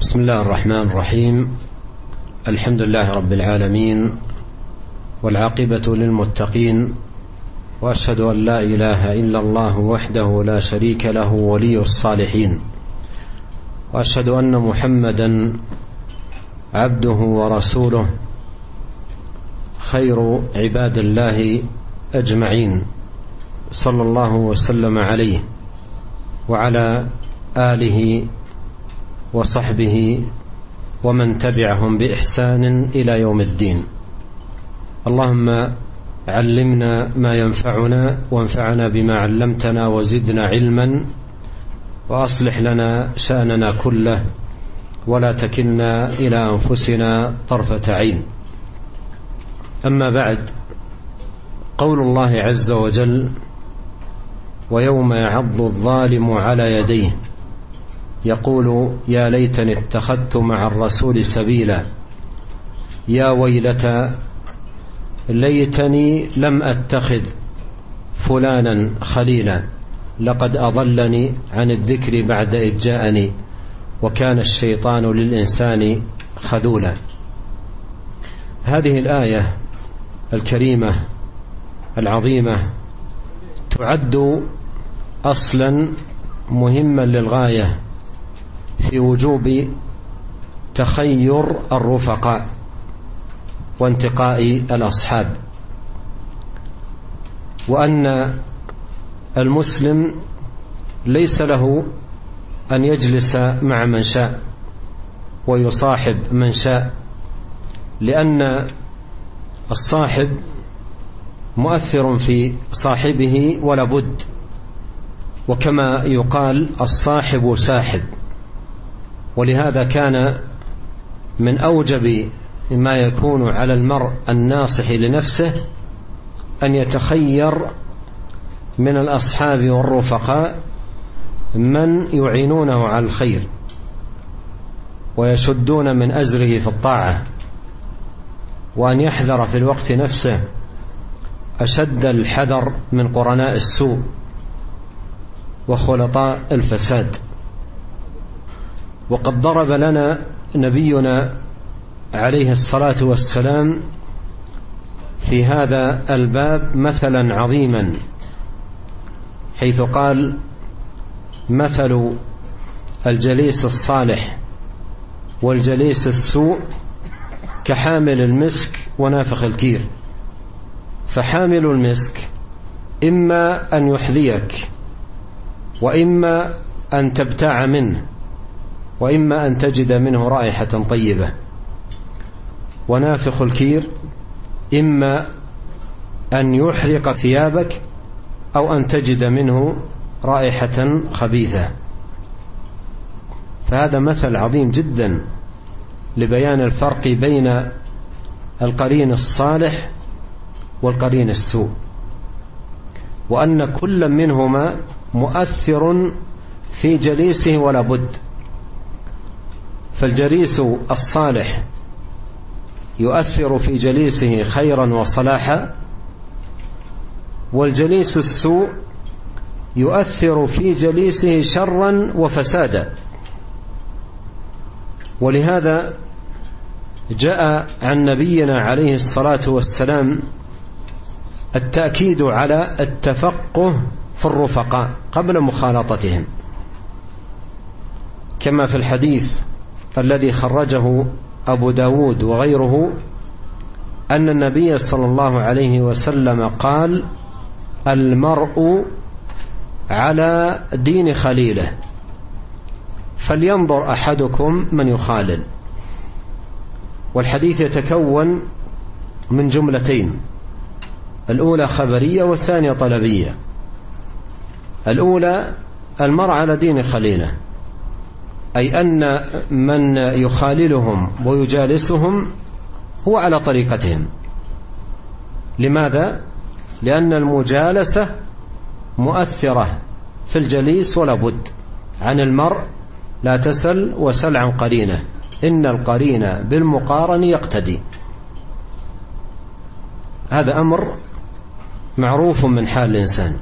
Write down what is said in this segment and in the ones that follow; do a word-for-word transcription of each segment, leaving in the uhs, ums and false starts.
بسم الله الرحمن الرحيم. الحمد لله رب العالمين، والعاقبة للمتقين، وأشهد أن لا إله إلا الله وحده لا شريك له ولي الصالحين، وأشهد أن محمدا عبده ورسوله خير عباد الله أجمعين، صلى الله وسلم عليه وعلى آله وصحبه ومن تبعهم بإحسان إلى يوم الدين. اللهم علمنا ما ينفعنا وانفعنا بما علمتنا وزدنا علما، وأصلح لنا شأننا كله ولا تكلنا إلى أنفسنا طرفة عين. أما بعد، قول الله عز وجل: ويوم يعض الظالم على يديه يقول يا ليتني اتخذت مع الرسول سبيلا، يا ويلتى ليتني لم أتخذ فلانا خليلا، لقد أضلني عن الذكر بعد إذ جاءني، وكان الشيطان للإنسان خذولا. هذه الآية الكريمة العظيمة تعد أصلا مهما للغاية في وجوب تخير الرفقاء وانتقاء الأصحاب، وأن المسلم ليس له أن يجلس مع من شاء ويصاحب من شاء، لأن الصاحب مؤثر في صاحبه ولا بد، وكما يقال الصاحب ساحب. ولهذا كان من أوجب ما يكون على المرء الناصح لنفسه أن يتخير من الأصحاب والرفقاء من يعينونه على الخير ويشدون من أزره في الطاعة، وأن يحذر في الوقت نفسه أشد الحذر من قرناء السوء وخلطاء الفساد. وقد ضرب لنا نبينا عليه الصلاة والسلام في هذا الباب مثلا عظيما، حيث قال: مثل الجليس الصالح والجليس السوء كحامل المسك ونافخ الكير. فحامل المسك إما أن يحذيك، وإما أن تبتاع منه، وإما أن تجد منه رائحة طيبة. ونافخ الكير إما أن يحرق ثيابك أو أن تجد منه رائحة خبيثة. فهذا مثل عظيم جدا لبيان الفرق بين القرين الصالح والقرين السوء، وأن كل منهما مؤثر في جليسه ولا بد. فالجليس الصالح يؤثر في جليسه خيرا وصلاحا، والجليس السوء يؤثر في جليسه شرا وفسادا. ولهذا جاء عن نبينا عليه الصلاة والسلام التأكيد على التفقه في الرفقاء قبل مخالطتهم، كما في الحديث الذي خرجه أبو داود وغيره أن النبي صلى الله عليه وسلم قال: المرء على دين خليله، فلينظر أحدكم من يخالل. والحديث يتكون من جملتين، الأولى خبرية والثانية طلبية. الأولى: المرء على دين خليله، أي أن من يخاللهم ويجالسهم هو على طريقتهم. لماذا؟ لأن المجالسة مؤثرة في الجليس ولا بد. عن المرء لا تسل وسل عن قرينه، إن القرين بالمقارن يقتدي. هذا أمر معروف من حال الإنسان،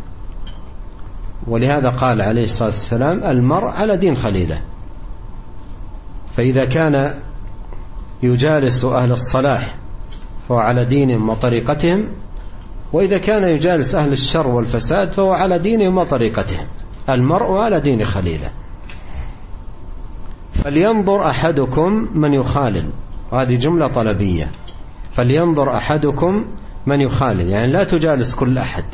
ولهذا قال عليه الصلاة والسلام: المرء على دين خليله. فإذا كان يجالس أهل الصلاح فهو على دينهم وطريقتهم، وإذا كان يجالس أهل الشر والفساد فهو على دينهم وطريقتهم. المرء على دين خليله. فلينظر أحدكم من يخالل، وهذه جملة طلبية. فلينظر أحدكم من يخالل، يعني لا تجالس كل أحد،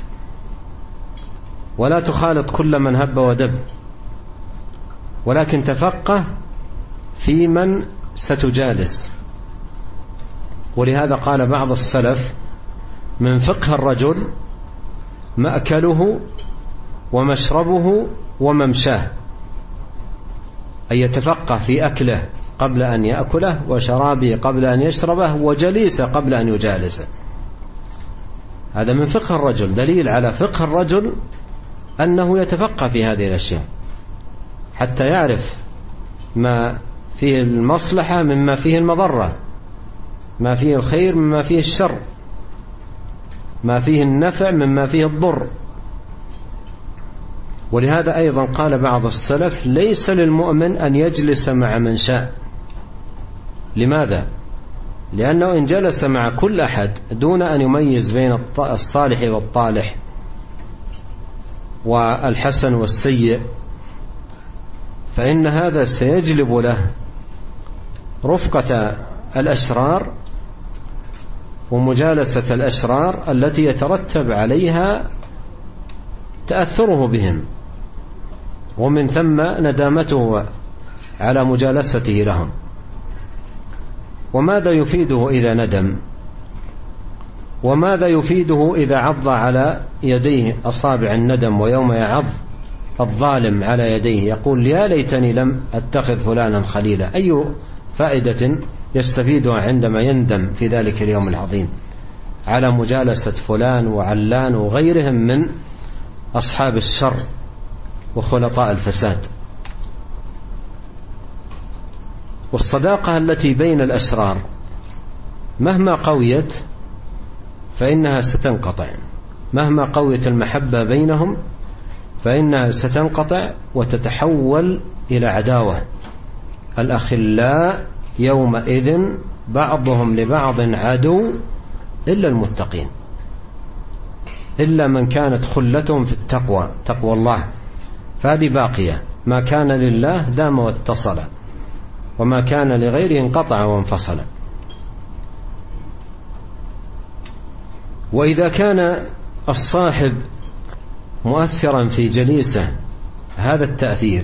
ولا تخالط كل من هب ودب، ولكن تفقه في من ستجالس. ولهذا قال بعض السلف: من فقه الرجل مأكله ومشربه وممشاه، أن يتفقه في أكله قبل أن يأكله، وشرابه قبل أن يشربه، وجليسه قبل أن يجالسه. هذا من فقه الرجل، دليل على فقه الرجل أنه يتفقه في هذه الأشياء حتى يعرف ما فيه المصلحة مما فيه المضرة، ما فيه الخير مما فيه الشر، ما فيه النفع مما فيه الضر. ولهذا أيضا قال بعض السلف: ليس للمؤمن أن يجلس مع من شاء. لماذا؟ لأنه إن جلس مع كل أحد دون أن يميز بين الصالح والطالح والحسن والسيء، فإن هذا سيجلب له رفقة الأشرار ومجالسة الأشرار التي يترتب عليها تأثره بهم، ومن ثم ندامته على مجالسته لهم. وماذا يفيده إذا ندم؟ وماذا يفيده إذا عض على يديه أصابع الندم، ويوم يعض الظالم على يديه يقول: يا ليتني لم أتخذ فلانا خليلا؟ أي فائدة يستفيدها عندما يندم في ذلك اليوم العظيم على مجالسة فلان وعلان وغيرهم من أصحاب الشر وخلطاء الفساد؟ والصداقة التي بين الأشرار مهما قويت فإنها ستنقطع، مهما قويت المحبة بينهم فإنها ستنقطع وتتحول إلى عداوة. الأخلاء يومئذ بعضهم لبعض عدو إلا المتقين، إلا من كانت خلتهم في التقوى، تقوى الله، فهذه باقية. ما كان لله دام واتصل، وما كان لغيره انقطع وانفصل. وإذا كان الصاحب مؤثرا في جليسه هذا التأثير،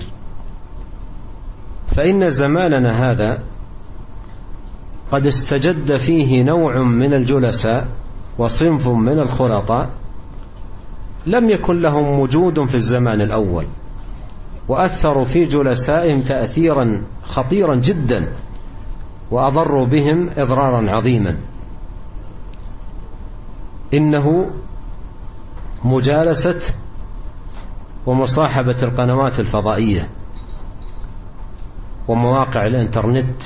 فإن زماننا هذا قد استجد فيه نوع من الجلساء وصنف من الخلطاء لم يكن لهم وجود في الزمان الأول، وأثروا في جلسائهم تأثيرا خطيرا جدا، وأضروا بهم إضرارا عظيما. إنه مجالسة ومصاحبة القنوات الفضائية ومواقع الإنترنت،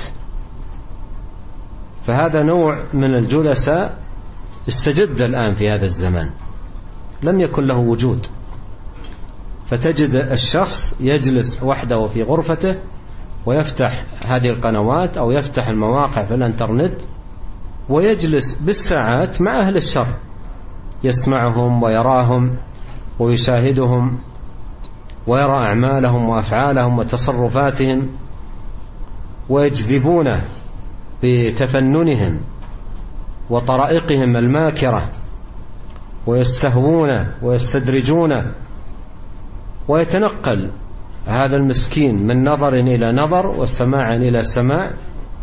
فهذا نوع من الجلساء استجد الآن في هذا الزمان، لم يكن له وجود. فتجد الشخص يجلس وحده في غرفته ويفتح هذه القنوات أو يفتح المواقع في الإنترنت ويجلس بالساعات مع أهل الشر، يسمعهم ويراهم ويشاهدهم ويرى أعمالهم وأفعالهم وتصرفاتهم، ويجذبونه بتفننهم وطرائقهم الماكرة، ويستهوونه ويستدرجونه، ويتنقل هذا المسكين من نظر إلى نظر وسماع إلى سماع،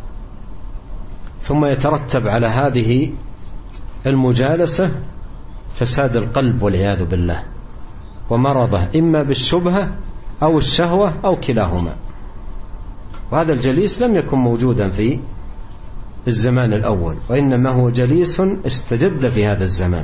ثم يترتب على هذه المجالسة فساد القلب والعياذ بالله، ومرضه إما بالشبهة أو الشهوة أو كلاهما. وهذا الجليس لم يكن موجودا في الزمان الأول، وإنما هو جليس استجد في هذا الزمان.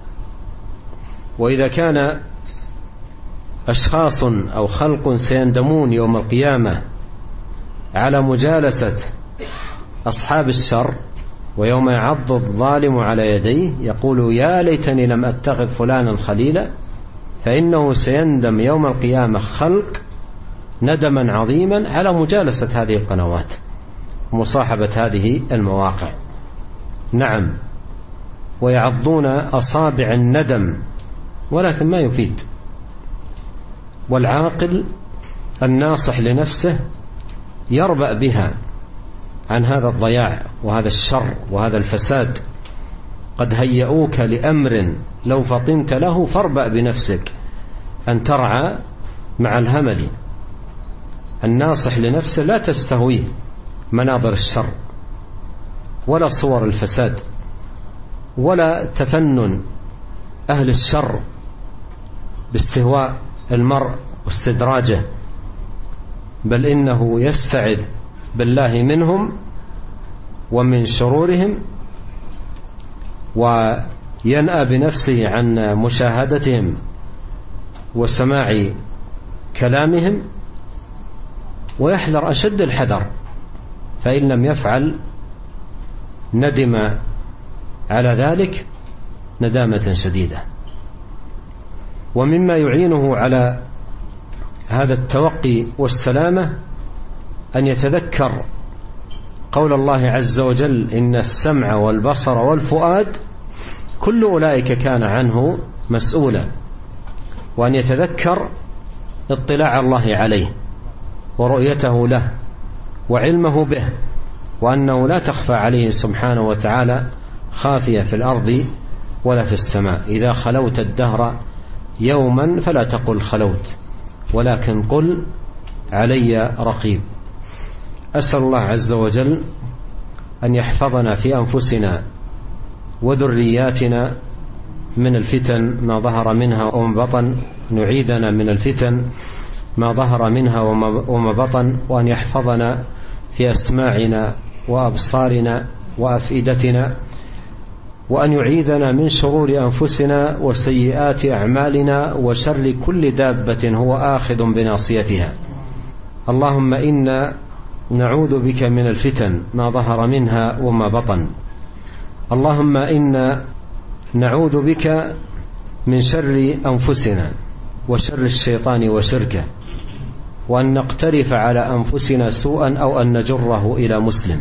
وإذا كان أشخاص أو خلق سيندمون يوم القيامة على مجالسة أصحاب الشر، ويوم يعض الظالم على يديه يقول: يا ليتني لم أتخذ فلانا خليلا، فإنه سيندم يوم القيامة خلق ندما عظيما على مجالسة هذه القنوات. مصاحبة هذه المواقع. نعم، ويعضون أصابع الندم ولكن ما يفيد. والعاقل الناصح لنفسه يربأ بها عن هذا الضياع وهذا الشر وهذا الفساد. قد هيئوك لأمر لو فطنت له فاربأ بنفسك أن ترعى مع الهمل. الناصح لنفسه لا تستهويه مناظر الشر ولا صور الفساد ولا تفنن أهل الشر باستهواء المرء واستدراجه، بل إنه يستعذ بالله منهم ومن شرورهم، وينأى بنفسه عن مشاهدتهم وسماع كلامهم، ويحذر أشد الحذر، فإن لم يفعل ندم على ذلك ندامة شديدة. ومما يعينه على هذا التوقي والسلامة أن يتذكر قول الله عز وجل: إن السمع والبصر والفؤاد كل أولئك كان عنه مسؤولا، وأن يتذكر اطلاع الله عليه ورؤيته له وعلمه به، وأنه لا تخفى عليه سبحانه وتعالى خافية في الأرض ولا في السماء. إذا خلوت الدهر يوما فلا تقل خلوت، ولكن قل علي رقيب. أسأل الله عز وجل أن يحفظنا في أنفسنا وذرياتنا من الفتن ما ظهر منها وما بطن، نعيدنا من الفتن ما ظهر منها وما بطن، وأن يحفظنا في أسماعنا وأبصارنا وأفئدتنا، وأن يعيذنا من شرور أنفسنا وسيئات أعمالنا وشر كل دابة هو آخذ بناصيتها. اللهم إنا نعوذ بك من الفتن ما ظهر منها وما بطن. اللهم إنا نعوذ بك من شر أنفسنا وشر الشيطان وشركه، وأن نقترف على أنفسنا سوءا أو أن نجره إلى مسلم.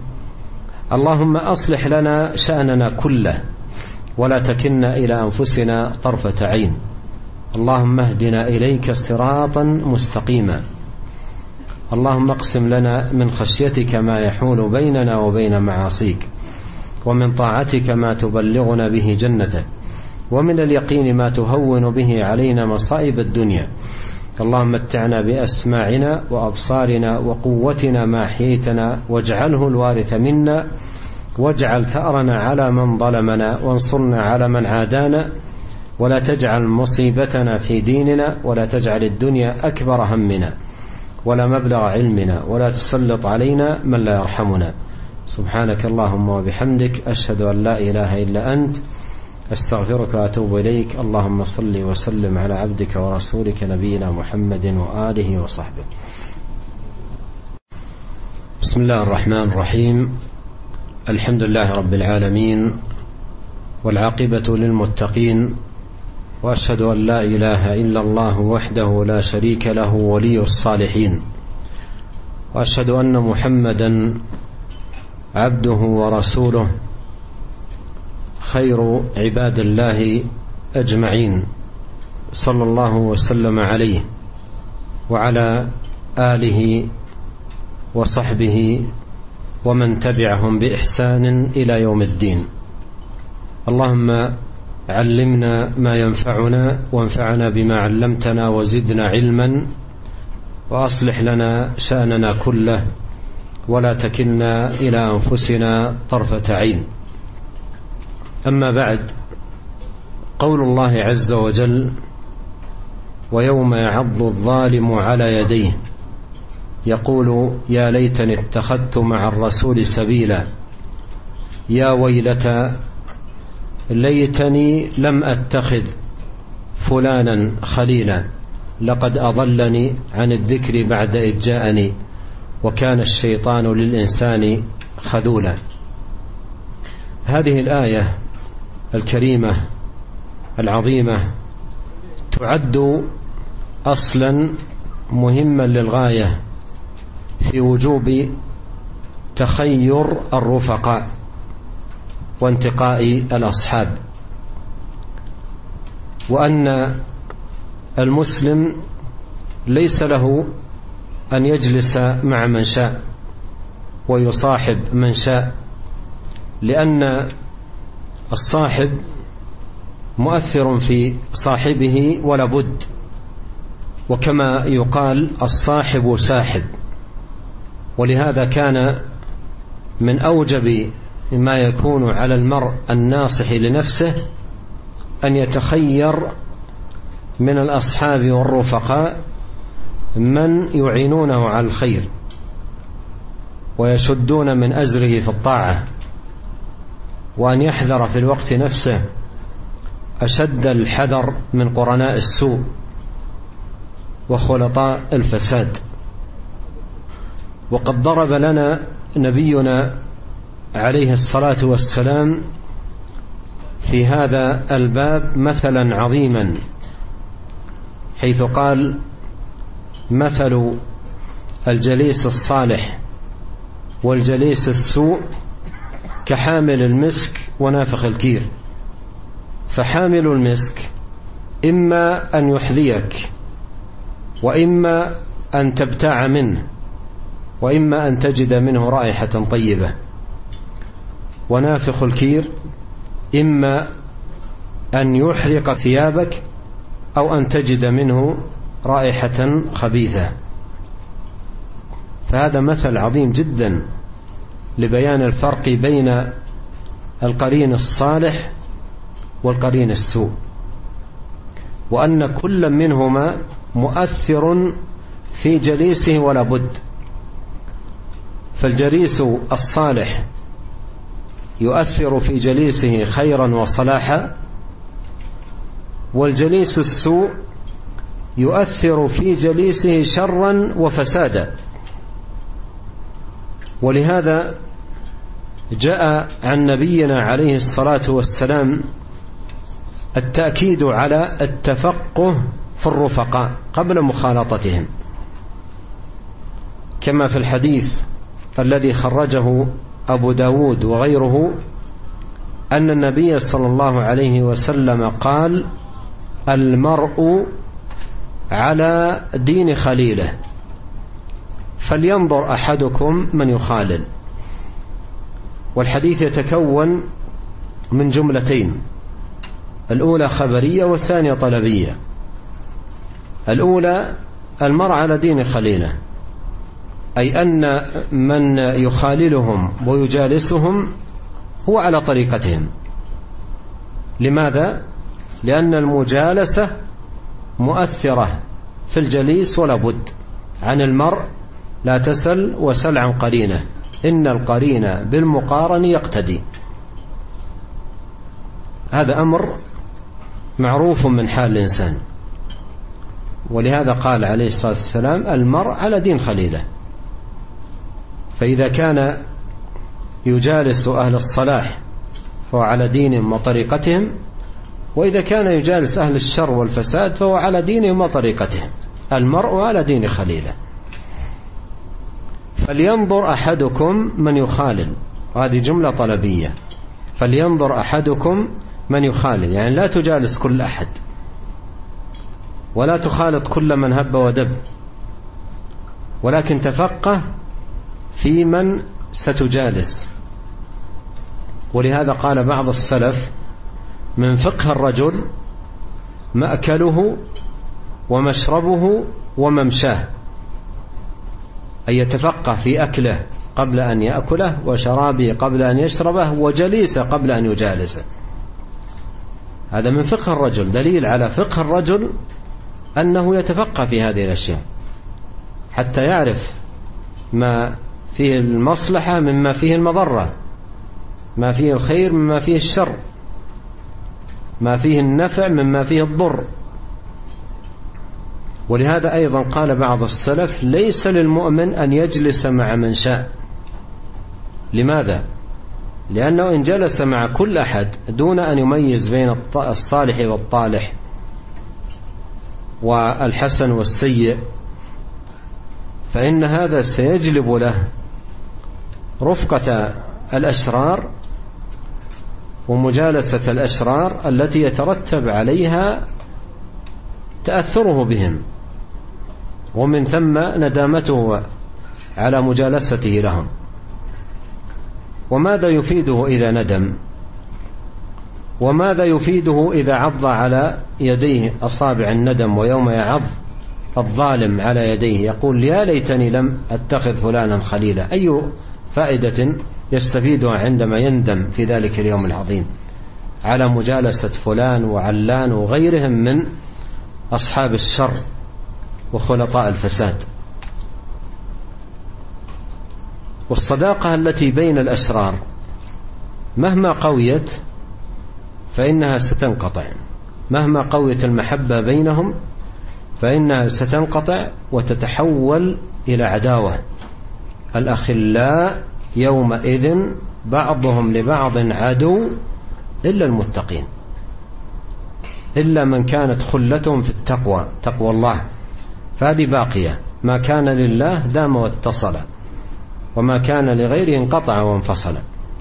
اللهم أصلح لنا شأننا كله ولا تكلنا إلى أنفسنا طرفة عين. اللهم اهدنا إليك صراطا مستقيما. اللهم اقسم لنا من خشيتك ما يحول بيننا وبين معاصيك، ومن طاعتك ما تبلغنا به جنتك، ومن اليقين ما تهون به علينا مصائب الدنيا. اللهم متعنا بأسماعنا وأبصارنا وقوتنا ما أحييتنا، واجعله الوارث منا، واجعل ثأرنا على من ظلمنا، وانصرنا على من عادانا، ولا تجعل مصيبتنا في ديننا، ولا تجعل الدنيا أكبر همنا ولا مبلغ علمنا، ولا تسلط علينا من لا يرحمنا. سبحانك اللهم وبحمدك، أشهد أن لا إله إلا أنت، أستغفرك وأتوب إليك. اللهم صل وسلم على عبدك ورسولك نبينا محمد وآله وصحبه. بسم الله الرحمن الرحيم. الحمد لله رب العالمين، والعاقبة للمتقين، وأشهد أن لا إله إلا الله وحده لا شريك له ولي الصالحين، وأشهد أن محمدا عبده ورسوله خير عباد الله أجمعين، صلى الله وسلم عليه وعلى آله وصحبه ومن تبعهم بإحسان إلى يوم الدين. اللهم علمنا ما ينفعنا، وانفعنا بما علمتنا، وزدنا علما، وأصلح لنا شأننا كله، ولا تكلنا إلى أنفسنا طرفة عين. أما بعد، قول الله عز وجل: ويوم يعض الظالم على يديه يقول يا ليتني اتخذت مع الرسول سبيلا، يا ويلتى ليتني لم أتخذ فلانا خليلا، لقد أضلني عن الذكر بعد إذ جاءني، وكان الشيطان للإنسان خذولا. هذه الآية الكريمة العظيمة تعد أصلا مهما للغاية في وجوب تخير الرفقاء وانتقاء الأصحاب، وأن المسلم ليس له أن يجلس مع من شاء ويصاحب من شاء، لأن الصاحب مؤثر في صاحبه ولا بد، وكما يقال الصاحب ساحب. ولهذا كان من أوجب ما يكون على المرء الناصح لنفسه أن يتخير من الأصحاب والرفقاء من يعينونه على الخير ويشدون من أزره في الطاعة، وأن يحذر في الوقت نفسه أشد الحذر من قرناء السوء وخلطاء الفساد. وقد ضرب لنا نبينا عليه الصلاة والسلام في هذا الباب مثلا عظيما، حيث قال: مثل الجليس الصالح والجليس السوء كحامل المسك ونافخ الكير. فحامل المسك إما أن يحذيك، وإما أن تبتاع منه، وإما أن تجد منه رائحة طيبة. ونافخ الكير إما أن يحرق ثيابك أو أن تجد منه رائحة خبيثة. فهذا مثل عظيم جدا لبيان الفرق بين القرين الصالح والقرين السوء، وأن كل منهما مؤثر في جليسه ولا بد. فالجليس الصالح يؤثر في جليسه خيرا وصلاحا، والجليس السوء يؤثر في جليسه شرا وفسادا. ولهذا جاء عن نبينا عليه الصلاة والسلام التأكيد على التفقه في الرفقاء قبل مخالطتهم، كما في الحديث الذي خرجه أبو داود وغيره أن النبي صلى الله عليه وسلم قال: المرء على دين خليله فلينظر أحدكم من يخالل. والحديث يتكون من جملتين، الأولى خبرية والثانية طلبية. الأولى: المرء على دين خليله، أي أن من يخاللهم ويجالسهم هو على طريقتهم. لماذا؟ لأن المجالسة مؤثرة في الجليس ولا بد. عن المرء لا تسل وسل عن قرينه، إن القرين بالمقارن يقتدي. هذا أمر معروف من حال الإنسان، ولهذا قال عليه الصلاة والسلام: المرء على دين خليله. فإذا كان يجالس أهل الصلاح فهو على دينهم وطريقتهم، وإذا كان يجالس أهل الشر والفساد فهو على دينهم وطريقتهم. المرء على دين خليله. فلينظر أحدكم من يخالل، وهذه جملة طلبية. فلينظر أحدكم من يخالل، يعني لا تجالس كل أحد، ولا تخالط كل من هب ودب، ولكن تفقه في من ستجالس. ولهذا قال بعض السلف: من فقه الرجل مأكله ومشربه وممشاه، أن يتفقه في أكله قبل أن يأكله، وشرابه قبل أن يشربه، وجليسه قبل أن يجالسه. هذا من فقه الرجل. دليل على فقه الرجل أنه يتفقه في هذه الأشياء حتى يعرف ما فيه المصلحة مما فيه المضرة، ما فيه الخير مما فيه الشر، ما فيه النفع مما فيه الضر. ولهذا أيضا قال بعض السلف: ليس للمؤمن أن يجلس مع من شاء. لماذا؟ لأنه إن جلس مع كل أحد دون أن يميز بين الصالح والطالح والحسن والسيء، فإن هذا سيجلب له رفقة الأشرار ومجالسة الأشرار التي يترتب عليها تأثره بهم، ومن ثم ندامته على مجالسته لهم. وماذا يفيده إذا ندم؟ وماذا يفيده إذا عض على يديه أصابع الندم، ويوم يعض الظالم على يديه يقول يا ليتني لم أتخذ فلانا خليلا؟ أي فائدة يستفيدها عندما يندم في ذلك اليوم العظيم على مجالسة فلان وعلان وغيرهم من أصحاب الشر وخلطاء الفساد؟ والصداقة التي بين الأشرار مهما قويت فإنها ستنقطع، مهما قويت المحبة بينهم فإنها ستنقطع وتتحول إلى عداوة. الأخلاء يومئذ بعضهم لبعض عدو إلا المتقين، إلا من كانت خلتهم في التقوى، تقوى الله، فهذه باقية. ما كان لله دام واتصل، وما كان لغيره انقطع وانفصل.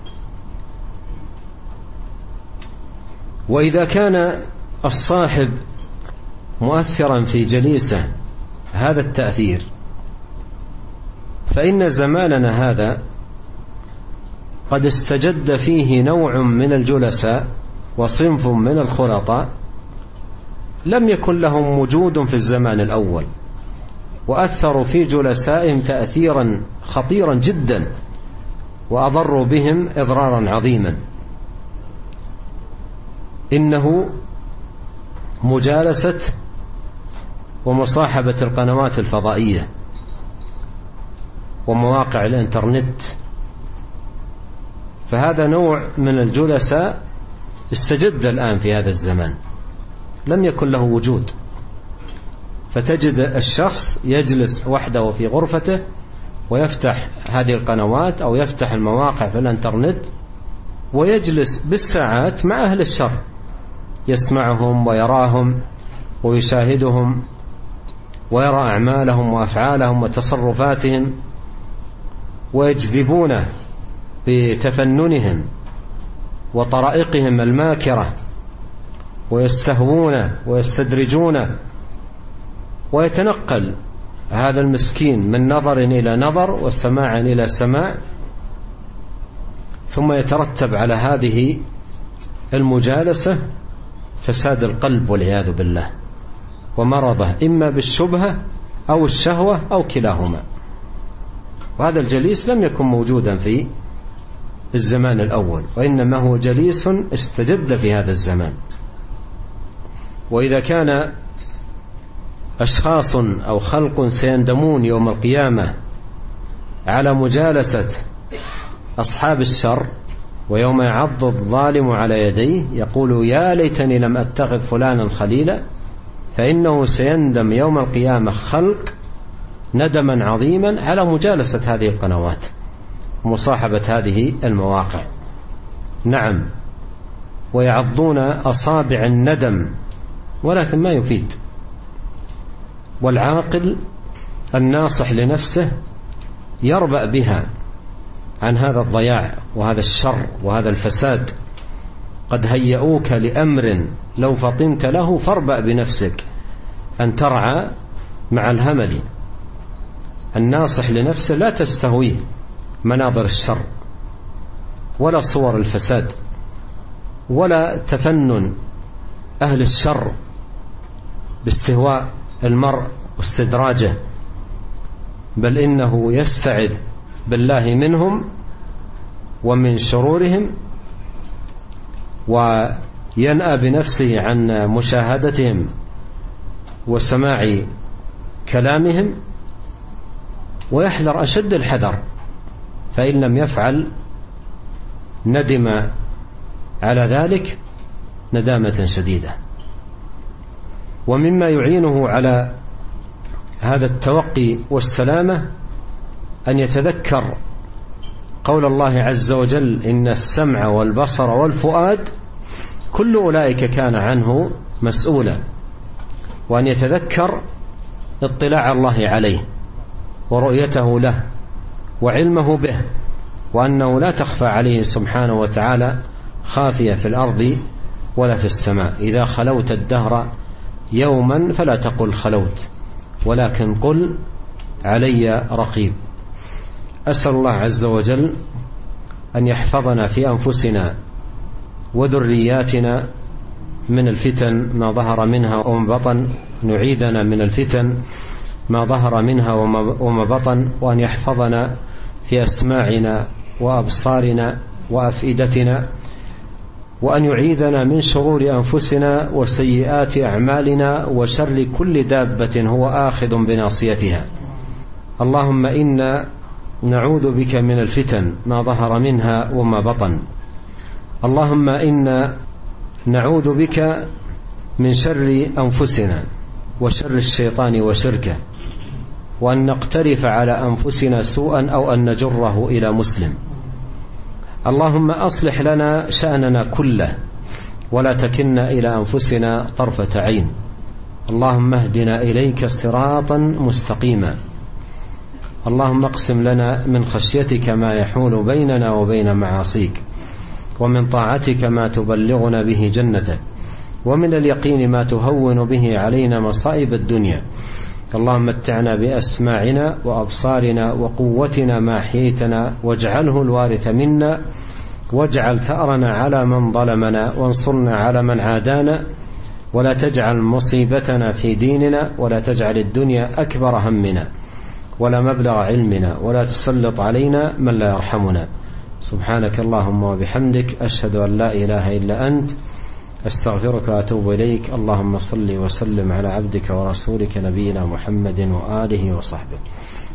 وإذا كان الصاحب مؤثرا في جليسه هذا التأثير، فإن زماننا هذا قد استجد فيه نوع من الجلساء وصنف من الخلطاء لم يكن لهم وجود في الزمان الأول، وأثروا في جلسائهم تأثيرا خطيرا جدا، وأضروا بهم إضرارا عظيما. إنه مجالسة ومصاحبة القنوات الفضائية ومواقع الإنترنت، فهذا نوع من الجلساء استجد الآن في هذا الزمان، لم يكن له وجود. فتجد الشخص يجلس وحده في غرفته ويفتح هذه القنوات أو يفتح المواقع في الإنترنت ويجلس بالساعات مع أهل الشر، يسمعهم ويراهم ويشاهدهم ويرى أعمالهم وأفعالهم وتصرفاتهم، ويجذبونه بتفننهم وطرائقهم الماكرة، ويستهوونه ويستدرجونه، ويتنقل هذا المسكين من نظر إلى نظر وسماع إلى سماع، ثم يترتب على هذه المجالسة فساد القلب والعياذ بالله، ومرضه إما بالشبهة أو الشهوة أو كلاهما. وهذا الجليس لم يكن موجودا في الزمان الأول، وإنما هو جليس استجد في هذا الزمان. وإذا كان أشخاص أو خلق سيندمون يوم القيامة على مجالسة أصحاب الشر، ويوم يعض الظالم على يديه يقول يا ليتني لم أتخذ فلانا خليلا، فإنه سيندم يوم القيامة خلق ندما عظيما على مجالسة هذه القنوات ومصاحبة هذه المواقع. نعم، ويعضون أصابع الندم ولكن ما يفيد. والعاقل الناصح لنفسه يربأ بها عن هذا الضياع وهذا الشر وهذا الفساد. قد هيئوك لأمر لو فطنت له فاربأ بنفسك أن ترعى مع الهمل. الناصح لنفسه لا تستهويه مناظر الشر ولا صور الفساد ولا تفنن أهل الشر باستهواء المرء واستدراجه، بل إنه يستعذ بالله منهم ومن شرورهم، وينأى بنفسه عن مشاهدتهم وسماع كلامهم، ويحذر أشد الحذر، فإن لم يفعل ندم على ذلك ندامة شديدة. ومما يعينه على هذا التوقي والسلامة أن يتذكر قول الله عز وجل إن السمع والبصر والفؤاد كل أولئك كان عنه مسؤولا، وأن يتذكر اطلاع الله عليه ورؤيته له وعلمه به وأنه لا تخفى عليه سبحانه وتعالى خافية في الأرض ولا في السماء. إذا خلوت الدهر يوما فلا تقل خلوت، ولكن قل علي رقيب. أسأل الله عز وجل أن يحفظنا في أنفسنا وذرياتنا من الفتن ما ظهر منها وما بطن، نعيدنا من الفتن ما ظهر منها وما بطن، وأن يحفظنا في أسماعنا وأبصارنا وأفئدتنا، وأن يعيذنا من شرور أنفسنا وسيئات أعمالنا وشر كل دابة هو آخذ بناصيتها. اللهم إنا نعوذ بك من الفتن ما ظهر منها وما بطن. اللهم إنا نعوذ بك من شر أنفسنا وشر الشيطان وشركه، وأن نقترف على أنفسنا سوءا أو أن نجره إلى مسلم. اللهم أصلح لنا شأننا كله ولا تكلنا إلى أنفسنا طرفة عين. اللهم اهدنا إليك صراطا مستقيما. اللهم اقسم لنا من خشيتك ما يحول بيننا وبين معاصيك، ومن طاعتك ما تبلغنا به جنتك، ومن اليقين ما تهون به علينا مصائب الدنيا. اللهم متعنا بأسماعنا وأبصارنا وقوتنا ما أحييتنا، واجعله الوارث منا، واجعل ثأرنا على من ظلمنا، وانصرنا على من عادانا، ولا تجعل مصيبتنا في ديننا، ولا تجعل الدنيا أكبر همنا ولا مبلغ علمنا، ولا تسلط علينا من لا يرحمنا. سبحانك اللهم وبحمدك، أشهد أن لا إله إلا أنت، أستغفرك وأتوب إليك. اللهم صل وسلم على عبدك ورسولك نبينا محمد وآله وصحبه.